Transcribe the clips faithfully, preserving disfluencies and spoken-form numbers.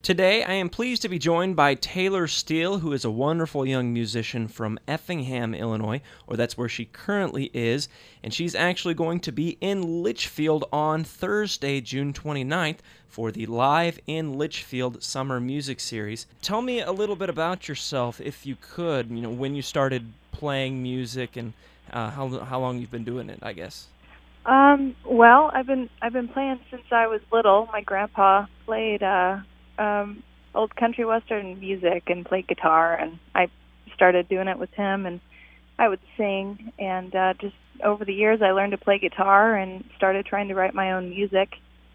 Today, I am pleased to be joined by Taylor Steele, who is a wonderful young musician from Effingham, Illinois, or that's where she currently is, and she's actually going to be in Litchfield on Thursday, June twenty-ninth, for the Live in Litchfield Summer Music Series. Tell me a little bit about yourself, if you could, you know, when you started playing music and uh, how how long you've been doing it, I guess. Um, well, I've been I've been playing since I was little. My grandpa played uh, um, old country western music and played guitar, and I started doing it with him. And I would sing, and uh, just over the years, I learned to play guitar and started trying to write my own music,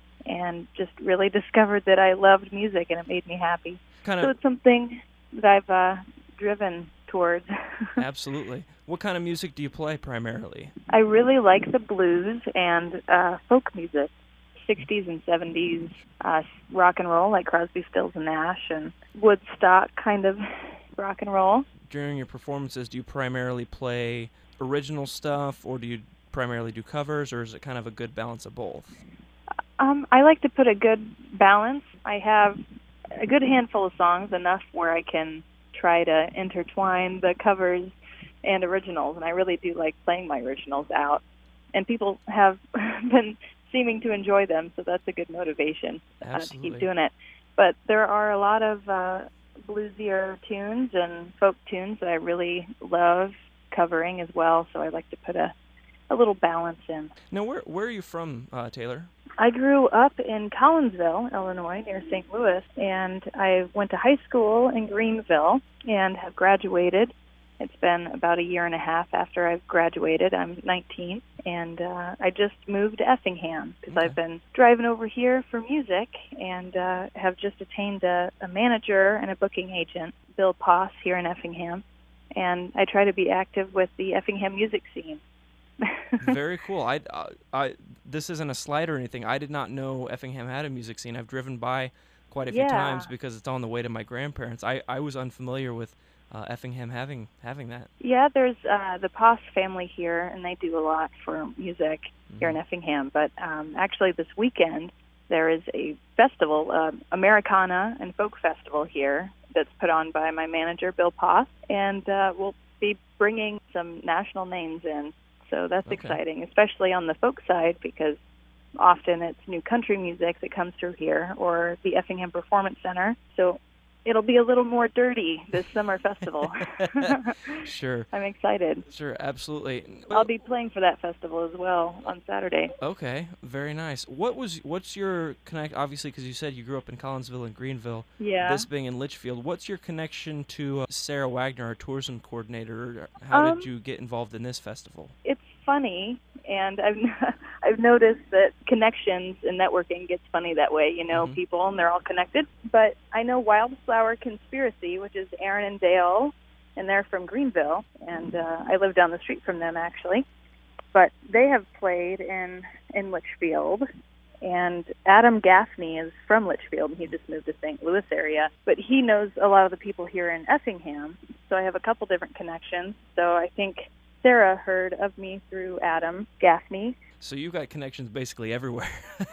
and just really discovered that I loved music, and it made me happy. Kind So of it's something that I've uh, driven towards. Absolutely. What kind of music do you play primarily? I really like the blues and uh, folk music, sixties and seventies, uh, rock and roll like Crosby, Stills and Nash, and Woodstock kind of rock and roll. During your performances, do you primarily play original stuff, or do you primarily do covers, or is it kind of a good balance of both? Um, I like to put a good balance. I have a good handful of songs, enough where I can try to intertwine the covers and originals, and I really do like playing my originals out. And people have been seeming to enjoy them, so that's a good motivation uh, to keep doing it. But there are a lot of uh, bluesier tunes and folk tunes that I really love covering as well, so I like to put a, a little balance in. Now, where where are you from, uh, Taylor? I grew up in Collinsville, Illinois, near Saint Louis, and I went to high school in Greenville and have graduated. It's been about a year and a half after I've graduated. I'm nineteen, and uh, I just moved to Effingham because Okay. I've been driving over here for music, and uh, have just attained a, a manager and a booking agent, Bill Poss, here in Effingham, and I try to be active with the Effingham music scene. Very cool. I, I, I, this isn't a slight or anything. I did not know Effingham had a music scene. I've driven by quite a few Yeah. times because it's on the way to my grandparents. I, I was unfamiliar with uh, Effingham having having that. Yeah, there's uh, the Poss family here, and they do a lot for music here in Mhm. Effingham. But um, actually this weekend, there is a festival, uh, Americana and Folk Festival here, that's put on by my manager, Bill Poss, and uh, we'll be bringing some national names in. So that's Okay. exciting, especially on the folk side, because often it's new country music that comes through here, or the Effingham Performance Center. So it'll be a little more dirty this summer festival. Sure, I'm excited. sure, absolutely. I'll be playing for that festival as well on Saturday. Okay, very nice. What was what's your connect? Obviously, because you said you grew up in Collinsville and Greenville. Yeah. This being in Litchfield, what's your connection to uh, Sarah Wagner, our tourism coordinator? How Um, did you get involved in this festival? It's funny, and I've I've noticed that connections and networking gets funny that way. You know, Mhm. people, and they're all connected. But I know Wildflower Conspiracy, which is Aaron and Dale, and they're from Greenville, and uh, I live down the street from them, actually. But they have played in, in Litchfield, and Adam Gaffney is from Litchfield, and he just moved to Saint Louis area. But he knows a lot of the people here in Effingham, so I have a couple different connections. So I think Sarah heard of me through Adam Gaffney. So you got connections basically everywhere.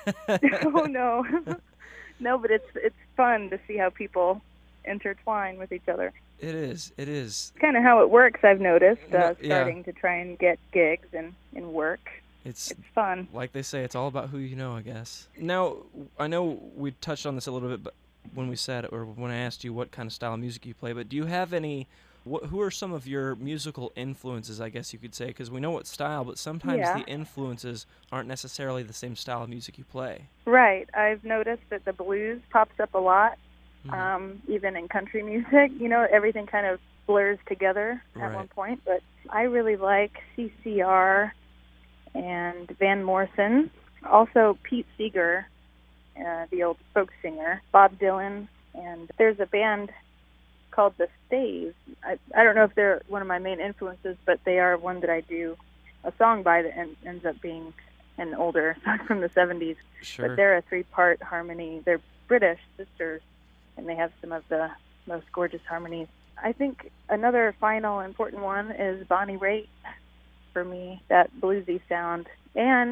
Oh, no. No, but it's it's fun to see how people intertwine with each other. It is. It is. It's kind of how it works, I've noticed, No, uh, yeah. starting to try and get gigs and, and work. It's It's fun. like they say, it's all about who you know, I guess. Now, I know we touched on this a little bit, but when we said, or when I asked you what kind of style of music you play, but do you have any? What, who are some of your musical influences, I guess you could say? Because we know what style, but sometimes Yeah. the influences aren't necessarily the same style of music you play. Right. I've noticed that the blues pops up a lot, Mhm. um, even in country music. You know, everything kind of blurs together at Right. one point. But I really like C C R and Van Morrison. Also Pete Seeger, uh, the old folk singer, Bob Dylan, and there's a band called The Staves. I, I don't know if they're one of my main influences, but they are one that I do a song by that en- ends up being an older song from the seventies. Sure. But they're a three-part harmony. They're British sisters, and they have some of the most gorgeous harmonies. I think another final important one is Bonnie Raitt for me, that bluesy sound. And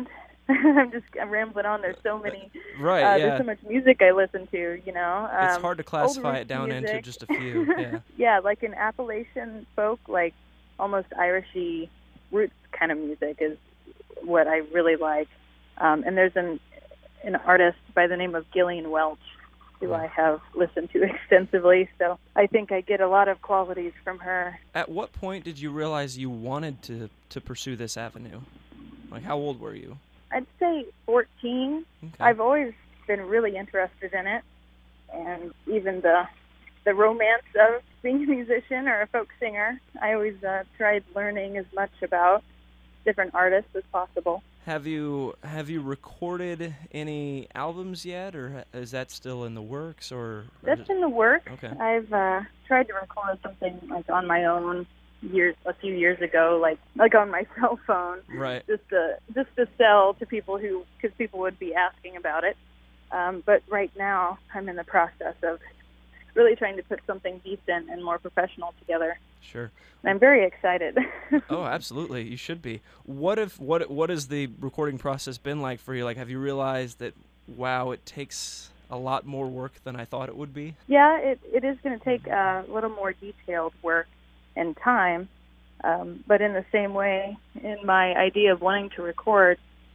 I'm just I'm rambling on. There's so many. Right, Uh, yeah. There's so much music I listen to. You know. Um, It's hard to classify old it down music. into just a few. Yeah. Yeah, like an Appalachian folk, like almost Irishy roots kind of music is what I really like. Um, and there's an an artist by the name of Gillian Welch who I have listened to extensively. So I think I get a lot of qualities from her. At what point did you realize you wanted to, to pursue this avenue? Like, how old were you? I'd say fourteen. Okay. I've always been really interested in it, and even the the romance of being a musician or a folk singer. I always uh, tried learning as much about different artists as possible. Have you have you recorded any albums yet, or is that still in the works? Or, or That's just- in the works. Okay. I've uh, tried to record something like on my own years a few years ago, like like on my cell phone, Right. just to just to sell to people who because people would be asking about it. Um, but right now, I'm in the process of really trying to put something decent and more professional together. Sure. And I'm very excited. Oh, absolutely. You should be. What if what what has the recording process been like for you? Like, have you realized that wow, it takes a lot more work than I thought it would be? Yeah, it it is going to take a little more detailed work and time, um, but in the same way, in my idea of wanting to record,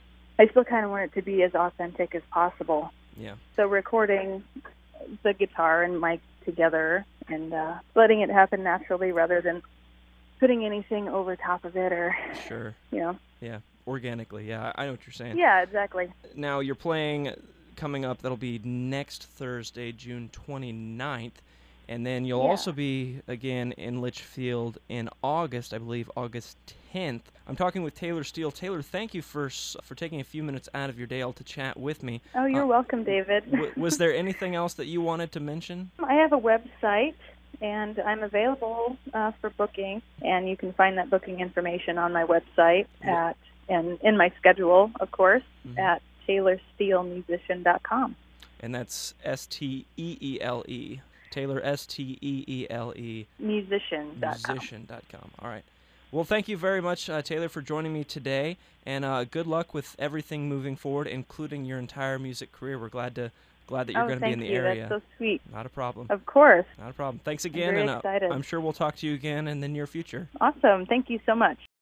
I still kind of want it to be as authentic as possible. Yeah. So recording the guitar and mic together and uh, letting it happen naturally rather than putting anything over top of it or, Sure. you know. Yeah. Organically. Yeah, I know what you're saying. Yeah, exactly. Now, you're playing coming up, that'll be next Thursday, June twenty-ninth, and then you'll Yeah. also be again in Litchfield in August, I believe August tenth. I'm talking with Taylor Steele. Taylor, thank you for s- for taking a few minutes out of your day to chat with me. Oh, you're Uh, welcome, David. W- was there anything else that you wanted to mention? I have a website, and I'm available uh, for booking, and you can find that booking information on my website at and in my schedule, of course, Mhm. at taylor steele musician dot com. And that's S T E E L E. Taylor, S T E E L E. musician dot com. musician dot com. All right. Well, thank you very much, uh, Taylor, for joining me today, and uh, good luck with everything moving forward, including your entire music career. We're glad to glad that you're Oh, going to be in thank the you. area. That's so sweet. Not a problem. Of course. Not a problem. Thanks again, very and uh, excited. I'm sure we'll talk to you again in the near future. Awesome. Thank you so much.